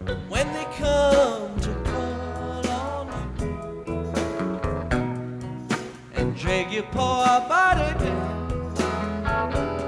when they come to call on you and drag your poor body down.